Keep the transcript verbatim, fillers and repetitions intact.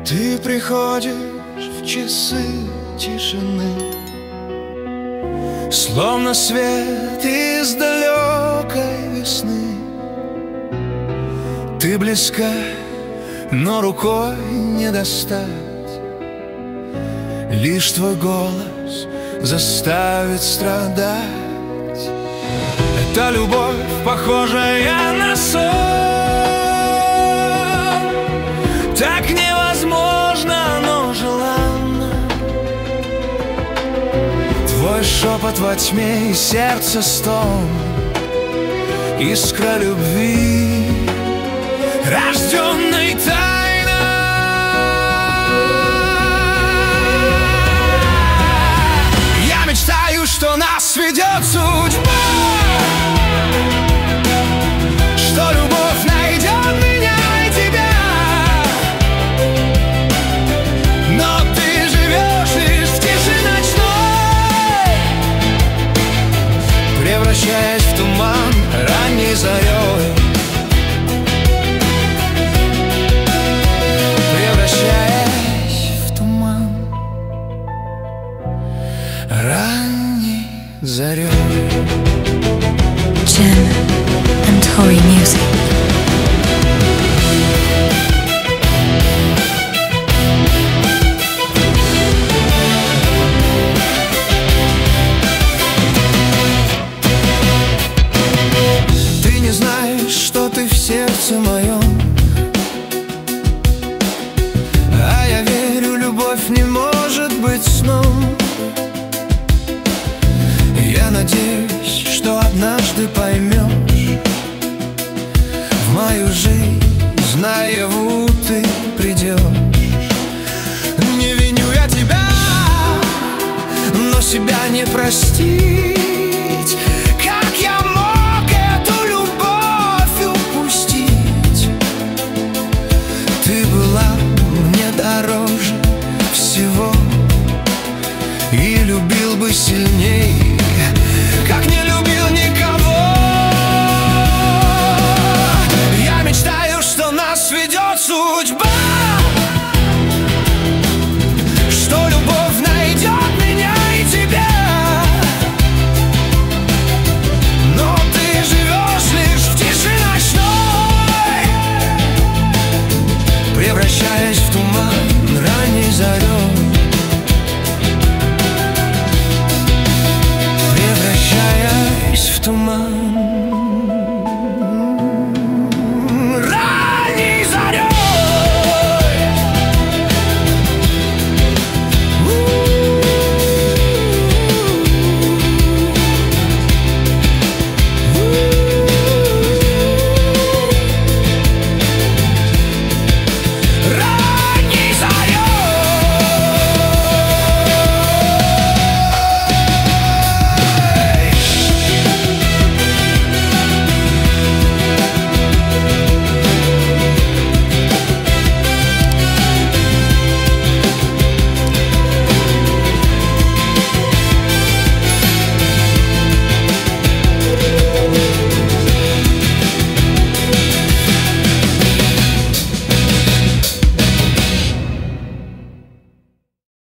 Ты приходишь в часы тишины, словно свет из далекой весны. Ты близка, но рукой не достать. Лишь твой голос заставит страдать. Это любовь, похожая на сон, так невозможно, но желанно. Твой шепот во тьме и сердце стон, искра любви, рожденной тайной. Я мечтаю, что нас сведет судьба, что любовь найдет меня и тебя. Но ты живешь лишь в тиши ночной, превращаясь в туман ранней зарей. Превращаясь в туман ранней зарей. Jen and Tori Music. Ты не знаешь, что ты в сердце моем, а я верю, любовь не может быть сном. Я надеюсь, что однажды поймешь, в мою жизнь наяву ты придешь. Не виню я тебя, но себя не простишь.